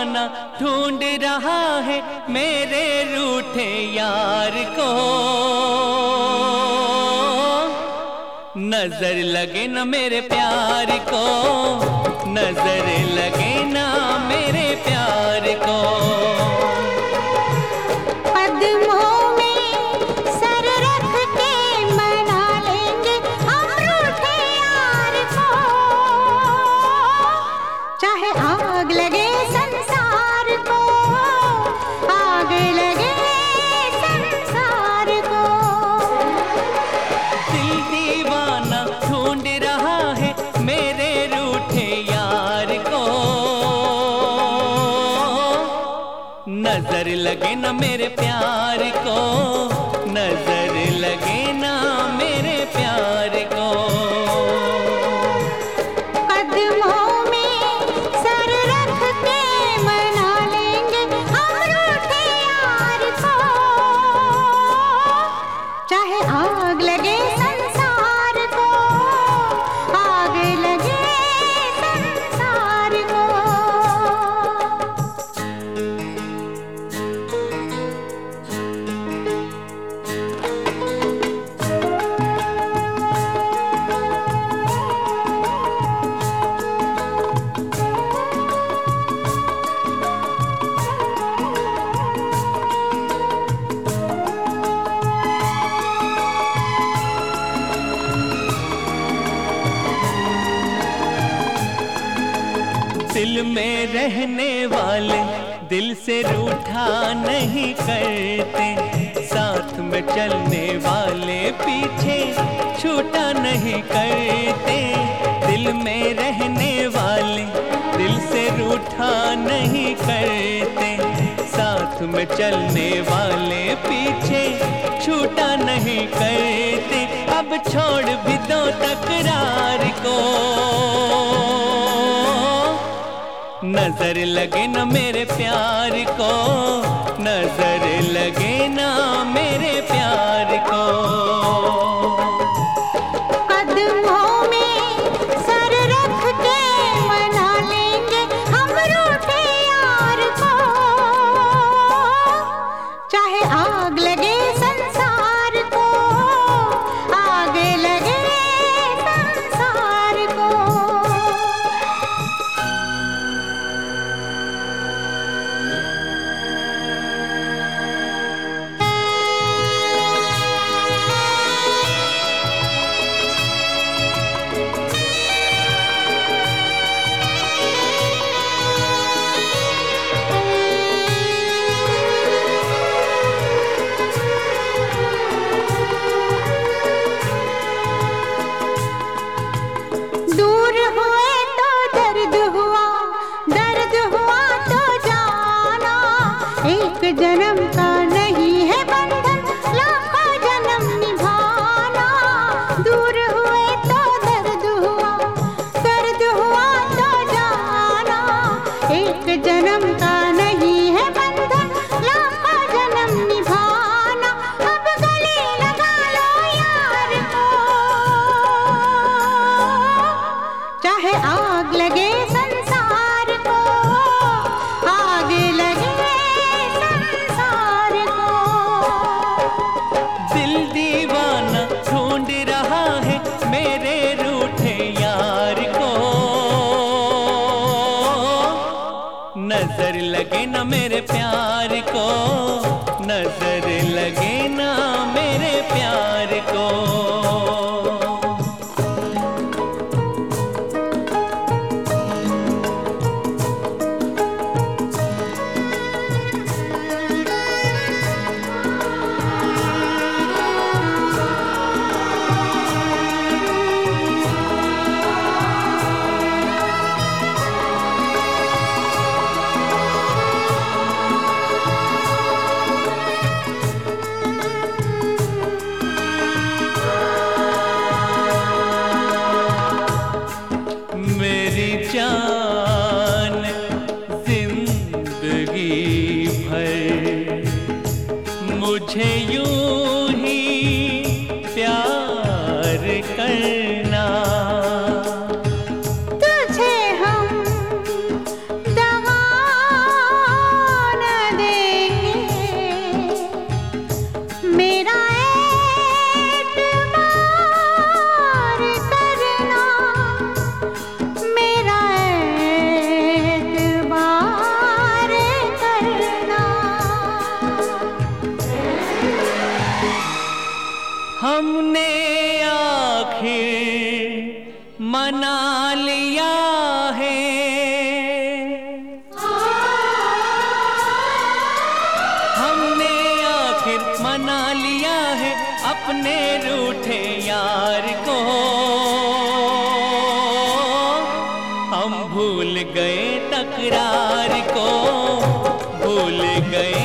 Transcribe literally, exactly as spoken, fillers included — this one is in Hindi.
दीवाना ढूंढ रहा है मेरे रूठे यार को। नजर लगे न मेरे प्यार को, नजर लगे ना मेरे प्यार को। कदमों में सर रख के मना लेंगे हम रूठे यार को। चाहे आग लगे संसार को, आग लगे संसार को। दिल दीवाना ढूंढ रहा है मेरे रूठे यार को। नजर लगे ना मेरे प्यार को, नजर लगे ना मेरे प्यार को। कदमों में सर रख के मना लेंगे हम रूठे यार को। चाहे आग लगे संसार को, आग लगे संसार को। दिल में रहने वाले दिल से रूठा नहीं करते, साथ में चलने वाले पीछे छूटा नहीं करते। दिल में रहने वाले दिल से रूठा नहीं करते, साथ में चलने वाले पीछे छूटा नहीं करते। अब छोड़ भी दो तकरार को, नजर लगे न मेरे प्यार को, नजर लगे ना मेरे प्यार को। कदमों में सर रख के मना लेंगे हम रूठे यार को। चाहे आग लगे संसार को, आग लगे संसार को। दूर हुए तो दर्द हुआ, दर्द हुआ तो जाना। एक जन्म का नहीं है बंधन, लाखों जन्म निभाना। दूर हुए तो दर्द हुआ, दर्द हुआ तो जाना। एक जन्म का नहीं है बंधन, लाखों जन्म निभाना। अब गले लगा लो यार को, चाहे आग लगे संसार को, आग लगे संसार को। दिल दीवाना ढूंढ रहा है मेरे रूठे यार को। नजर लगे ना मेरे प्यार को, नजर लगे ना मेरे प्यार को। अपने रूठे यार को हम भूल गए तकरार को, भूल गए